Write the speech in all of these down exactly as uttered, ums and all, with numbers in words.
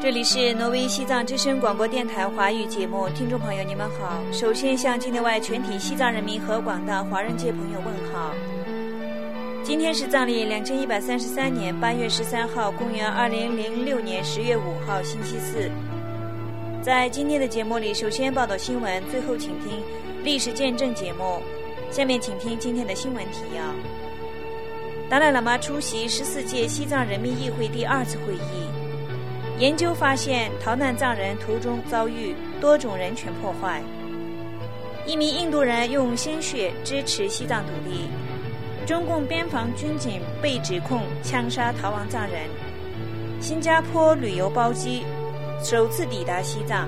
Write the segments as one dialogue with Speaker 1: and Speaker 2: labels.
Speaker 1: 这里是挪威西藏之声广播电台华语节目，听众朋友你们好。首先向境内外全体西藏人民和广大华人界朋友问好。今天是藏历两千一百三十三年八月十三号，公元二零零六年十月五号，星期四。在今天的节目里，首先报道新闻，最后请听历史见证节目。下面请听今天的新闻提要。达赖喇嘛出席十四届西藏人民议会第二次会议，研究发现逃难藏人途中遭遇多种人权破坏。一名印度人用鲜血支持西藏独立。中共边防军警被指控枪杀逃亡藏人。新加坡旅游包机首次抵达西藏。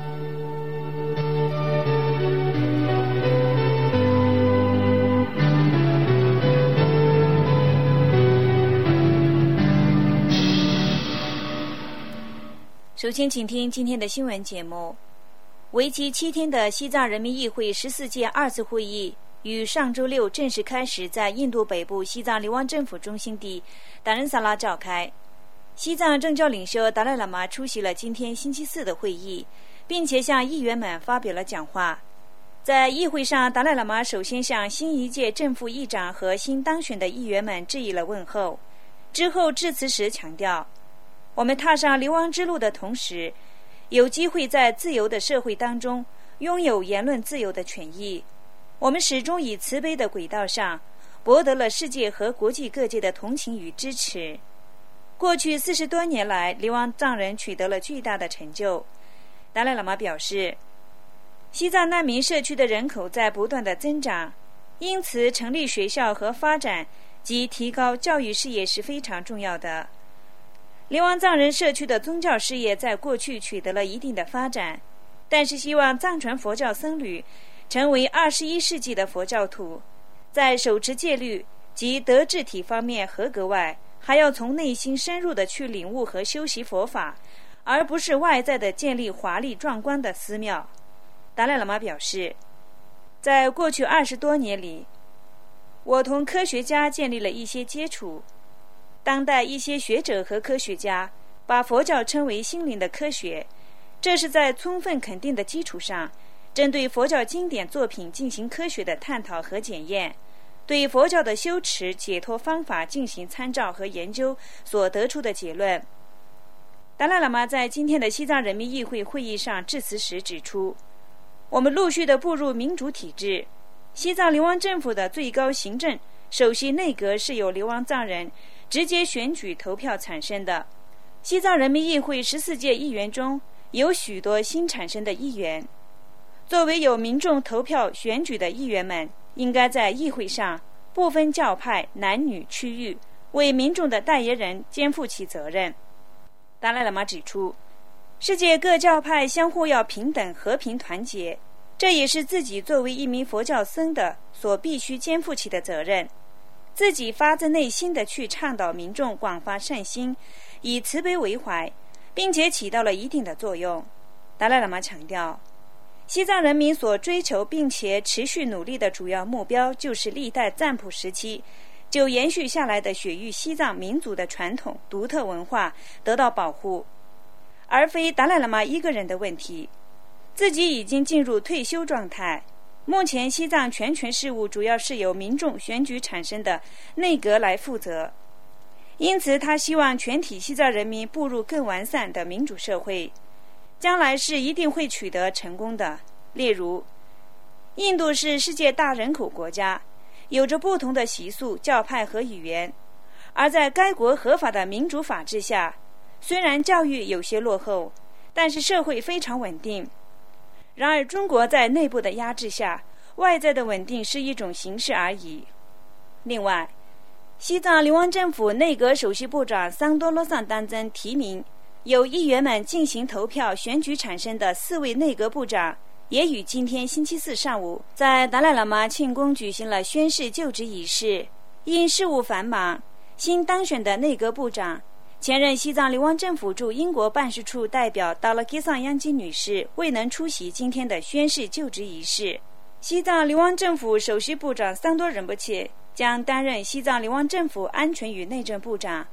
Speaker 1: 首先请听今天的新闻节目。为期七天的西藏人民议会十四届二次会议于上周六正式开始在印度北部西藏流亡政府中心地达仁萨拉召开。西藏政教领袖达赖喇嘛出席了今天星期四的会议，并且向议员们发表了讲话。在议会上，达赖喇嘛首先向新一届正副议长和新当选的议员们致以了问候，之后致辞时强调，我们踏上流亡之路的同时，有机会在自由的社会当中拥有言论自由的权益。我们始终以慈悲的轨道上博得了世界和国际各界的同情与支持。过去四十多年来，流亡藏人取得了巨大的成就。达赖喇嘛表示，西藏难民社区的人口在不断的增长，因此成立学校和发展及提高教育事业是非常重要的。流亡藏人社区的宗教事业在过去取得了一定的发展，但是希望藏传佛教僧侣成为二十一世纪的佛教徒，在手持戒律及德智体方面合格外，还要从内心深入的去领悟和修习佛法，而不是外在的建立华丽壮观的寺庙。达赖喇嘛表示，在过去二十多年里，我同科学家建立了一些接触。当代一些学者和科学家把佛教称为心灵的科学，这是在充分肯定的基础上，针对佛教经典作品进行科学的探讨和检验，对佛教的修持解脱方法进行参照和研究所得出的结论。达赖喇嘛在今天的西藏人民议会会议上致辞时指出，我们陆续地步入民主体制，西藏流亡政府的最高行政首席内阁是由流亡藏人直接选举投票产生的。西藏人民议会十四届议员中有许多新产生的议员，作为有民众投票选举的议员们，应该在议会上不分教派、男女、区域，为民众的代言人肩负起责任。达赖喇嘛指出，世界各教派相互要平等、和平、团结，这也是自己作为一名佛教僧的所必须肩负起的责任。自己发自内心地去倡导民众广发善心，以慈悲为怀，并且起到了一定的作用。达赖喇嘛强调，西藏人民所追求并且持续努力的主要目标，就是历代赞普时期就延续下来的雪域西藏民族的传统独特文化得到保护，而非达赖喇嘛一个人的问题。自己已经进入退休状态，目前西藏全权事务主要是由民众选举产生的内阁来负责，因此他希望全体西藏人民步入更完善的民主社会，将来是一定会取得成功的。例如，印度是世界大人口国家，有着不同的习俗、教派和语言，而在该国合法的民主法治下，虽然教育有些落后，但是社会非常稳定。然而中国在内部的压制下，外在的稳定是一种形式而已。另外，西藏流亡政府内阁首席部长桑多罗桑当真提名由议员们进行投票选举产生的四位内阁部长，也于今天星期四上午在达赖喇嘛庆功举行了宣誓就职仪式。因事务繁忙，新当选的内阁部长前任西藏流亡政府驻英国办事处代表达拉基桑央基女士未能出席今天的宣誓就职仪式。西藏流亡政府首席部长桑多仁波切将担任西藏流亡政府安全与内政部长，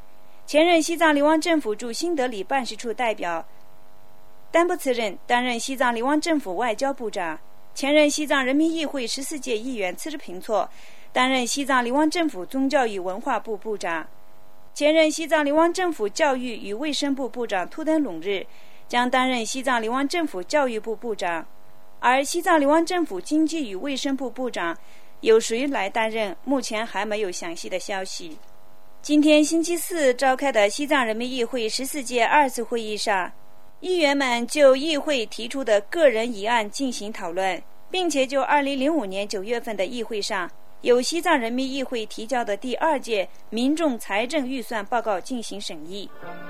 Speaker 1: 前任西藏流亡政府驻新德里办事处代表丹布茨任担任西藏流亡政府外交部长，前任西藏人民议会十四届议员次日平措担任西藏流亡政府宗教与文化部部长，前任西藏流亡政府教育与卫生部部长图登隆日将担任西藏流亡政府教育部部长，而西藏流亡政府经济与卫生部部长由谁来担任，目前还没有详细的消息。今天星期四召开的西藏人民议会十四届二次会议上，议员们就议会提出的个人议案进行讨论，并且就二零零五年九月份的议会上由西藏人民议会提交的第二届民众财政预算报告进行审议。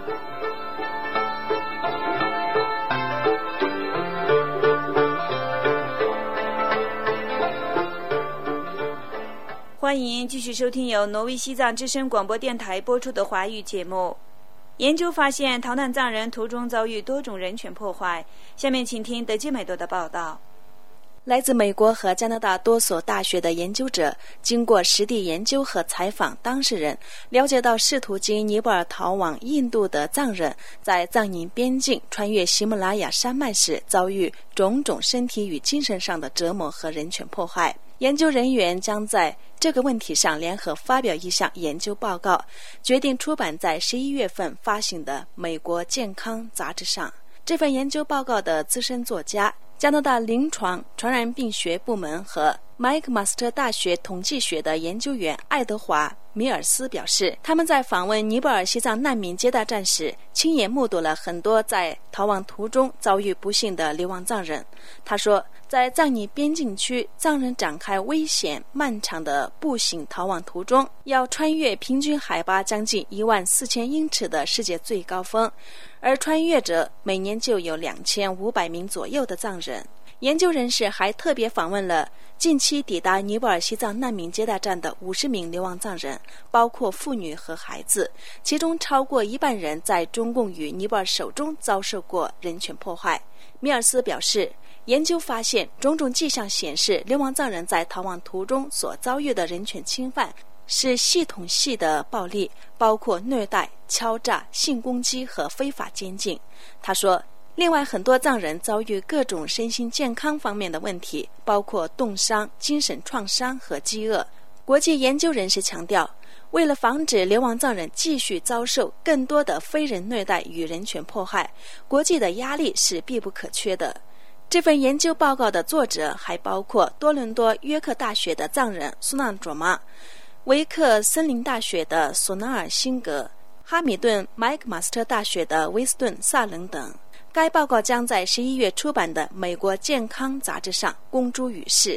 Speaker 1: 欢迎继续收听由挪威西藏之声广播电台播出的华语节目。研究发现逃难藏人途中遭遇多种人权破坏，下面请听德基美多的报道。
Speaker 2: 来自美国和加拿大多所大学的研究者经过实地研究和采访当事人，了解到试图经尼泊尔逃往印度的藏人在藏印边境穿越喜马拉雅山脉时遭遇种种身体与精神上的折磨和人权破坏。研究人员将在这个问题上联合发表一项研究报告，决定出版在十一月份发行的美国健康杂志上。这份研究报告的资深作家，加拿大临床传染病学部门和麦克马斯特大学统计学的研究员爱德华·米尔斯表示，他们在访问尼泊尔西藏难民接待站时，亲眼目睹了很多在逃亡途中遭遇不幸的流亡藏人。他说，在藏尼边境区，藏人展开危险漫长的步行逃亡途中，要穿越平均海拔将近一万四千英尺的世界最高峰，而穿越者每年就有两千五百名左右的藏人。研究人士还特别访问了近期抵达尼泊尔西藏难民接待站的五十名流亡藏人，包括妇女和孩子，其中超过一半人在中共与尼泊尔手中遭受过人权破坏。米尔斯表示，研究发现种种迹象显示，流亡藏人在逃亡途中所遭遇的人权侵犯是系统性的暴力，包括虐待、敲诈、性攻击和非法监禁。他说，另外很多藏人遭遇各种身心健康方面的问题，包括冻伤、精神创伤和饥饿。国际研究人士强调，为了防止流亡藏人继续遭受更多的非人虐待与人权迫害，国际的压力是必不可缺的。这份研究报告的作者还包括多伦多约克大学的藏人苏纳卓玛、维克森林大学的索纳尔辛格、哈米顿麦克马斯特大学的威斯顿萨冷等。该报告将在十一月出版的美国健康杂志上公诸于世。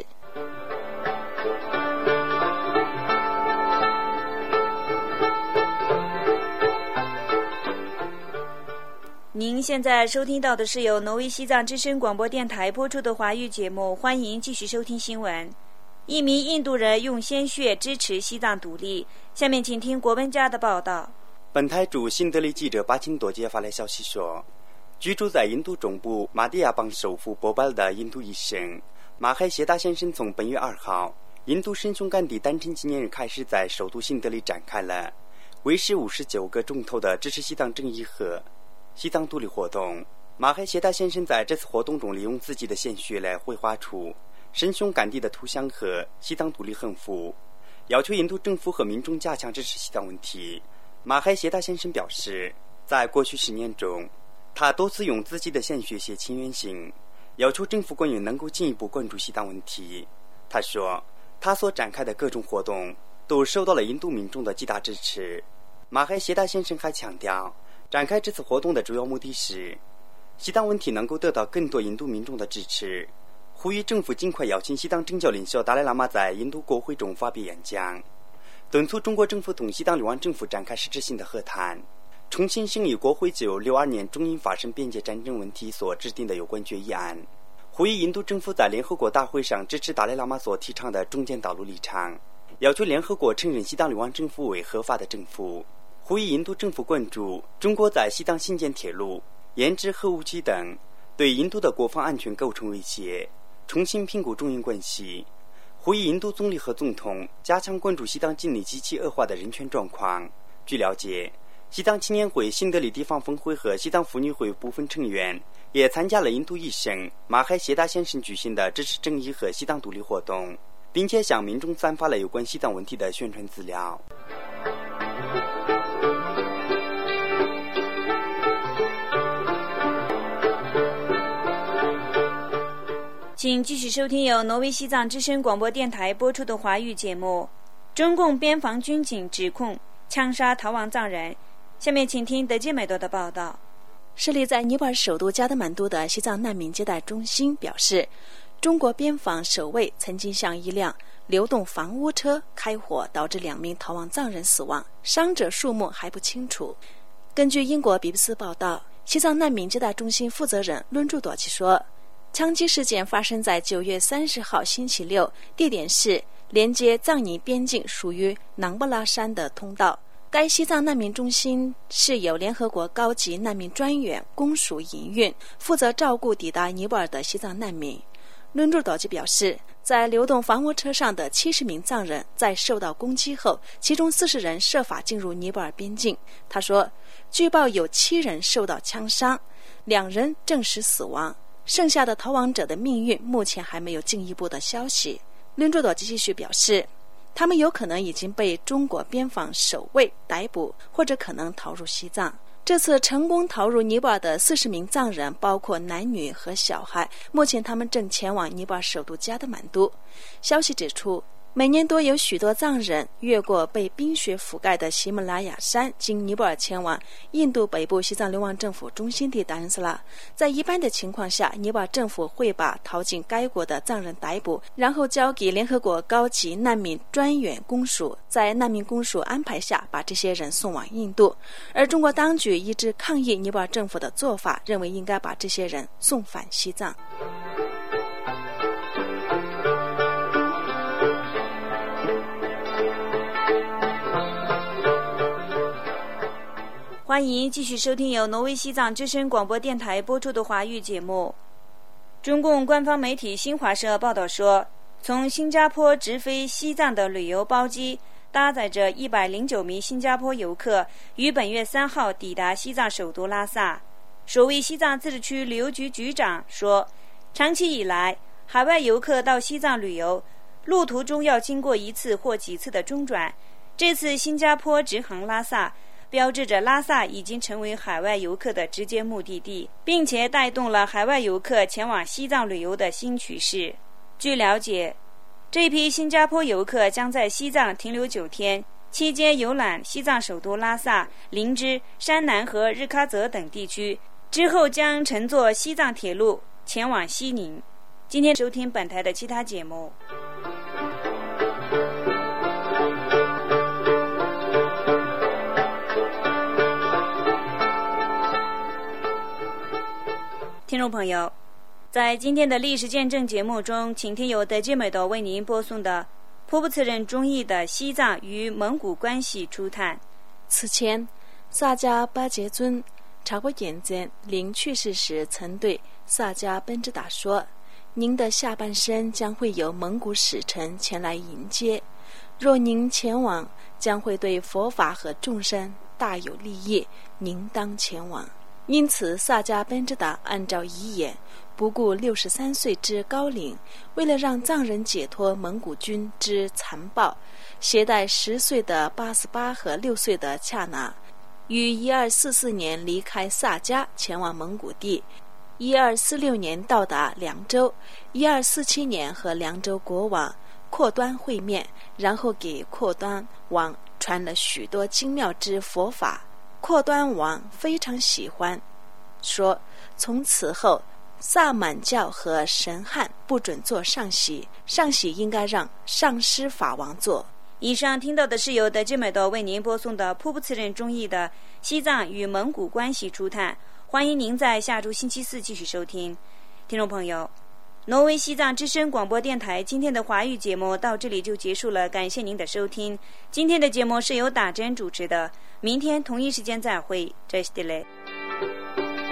Speaker 1: 您现在收听到的是由挪威西藏之声广播电台播出的华语节目，欢迎继续收听新闻。一名印度人用鲜血支持西藏独立，下面请听国文家的报道。
Speaker 3: 本台驻新德里记者巴金多杰发来消息说，居住在印度中部马蒂亚邦首府波巴尔的印度医生马海谢达先生从本月二号印度神雄甘地诞辰纪念日开始，在首都新德里展开了为时五十九个钟头的支持西藏正义和西藏独立活动。马海谢达先生在这次活动中利用自己的鲜血来绘画出神雄甘地的图像和西藏独立横幅，要求印度政府和民众加强支持西藏问题。马海谢达先生表示，在过去十年中，他多次用自己的鲜血写请愿信，要求政府官员能够进一步关注西藏问题。他说，他所展开的各种活动都受到了印度民众的极大支持。马海谢达先生还强调，展开这次活动的主要目的是西藏问题能够得到更多印度民众的支持，呼吁政府尽快邀请西藏政教领袖达赖喇嘛在印度国会中发表演讲，敦促中国政府同西藏流亡政府展开实质性的和谈，重新审议国会就六二年中印发生边界战争问题所制定的有关决议案，呼吁印度政府在联合国大会上支持达赖喇嘛所提倡的中间道路立场，要求联合国承认西藏流亡政府为合法的政府，呼吁印度政府关注中国在西藏新建铁路、研制核武器等对印度的国防安全构成威胁，重新评估中印关系，呼吁印度总理和总统加强关注西藏近年极其恶化的人权状况。据了解， 西藏青年会新德里地方分会和西藏妇女会部分成员也参加了印度医生马海谢达先生举行的支持正义和西藏独立活动，并且向民众散发了有关西藏问题的宣传资料。
Speaker 1: 请继续收听由挪威西藏之声广播电台播出的华语节目。中共边防军警指控枪杀逃亡藏人。下面请听德基美多的报道。
Speaker 2: 设立在尼泊尔首都加德满都的西藏难民接待中心表示，中国边防守卫曾经向一辆流动房屋车开火，导致两名逃亡藏人死亡，伤者数目还不清楚。根据英国 B B C 报道，西藏难民接待中心负责人伦珠朵奇说，枪击事件发生在九月三十号星期六，地点是连接藏尼边境属于囊布拉山的通道。该西藏难民中心是由联合国高级难民专员公署营运，负责照顾抵达尼泊尔的西藏难民。伦珠朵奇表示，在流动房屋车上的七十名藏人在受到攻击后，其中四十人设法进入尼泊尔边境。他说，据报有七人受到枪伤，两人证实死亡，剩下的逃亡者的命运目前还没有进一步的消息。伦珠朵奇继续表示，他们有可能已经被中国边防守卫逮捕，或者可能逃入西藏。这次成功逃入尼泊尔的四十名藏人包括男女和小孩，目前他们正前往尼泊尔首都加德满都。消息指出，每年都有许多藏人越过被冰雪覆盖的喜马拉雅山，经尼泊尔前往印度北部西藏流亡政府中心地达仁斯拉。在一般的情况下，尼泊尔政府会把逃进该国的藏人逮捕，然后交给联合国高级难民专员公署，在难民公署安排下把这些人送往印度。而中国当局一直抗议尼泊尔政府的做法，认为应该把这些人送返西藏。
Speaker 1: 欢迎继续收听由挪威西藏之声广播电台播出的华语节目。中共官方媒体新华社报道说，从新加坡直飞西藏的旅游包机搭载着一百零九名新加坡游客，于本月三号抵达西藏首都拉萨。首位西藏自治区旅游局局长说，长期以来，海外游客到西藏旅游，路途中要经过一次或几次的中转。这次新加坡直航拉萨，标志着拉萨已经成为海外游客的直接目的地，并且带动了海外游客前往西藏旅游的新趋势。据了解，这批新加坡游客将在西藏停留九天，期间游览西藏首都拉萨、林芝、山南和日喀则等地区，之后将乘坐西藏铁路前往西宁。今天收听本台的其他节目。听众朋友，在今天的历史见证节目中，请听由德基美多为您播送的颇不辞任中译的西藏与蒙古关系初探。
Speaker 2: 此前，萨迦巴杰尊查过眼见临去世时曾对萨迦奔支达说，您的下半生将会有蒙古使臣前来迎接，若您前往，将会对佛法和众生大有利益，您当前往。因此，萨迦奔支达按照遗言，不顾六十三岁之高龄，为了让藏人解脱蒙古军之残暴，携带十岁的八斯巴和六岁的恰拿，于一二四四年离开萨迦，前往蒙古地。一二四六年到达凉州，一二四七年和凉州国王阔端会面，然后给阔端王传了许多精妙之佛法。阔端王非常喜欢，说从此后萨满教和神汉不准做上席，上席应该让上师法王做。
Speaker 1: 以上听到的是由德基美多为您播送的颇不辞任中译的西藏与蒙古关系初探。欢迎您在下周星期四继续收听。听众朋友，挪威西藏之声广播电台今天的华语节目到这里就结束了，感谢您的收听。今天的节目是由打针主持的，明天同一时间再会，这是的嘞。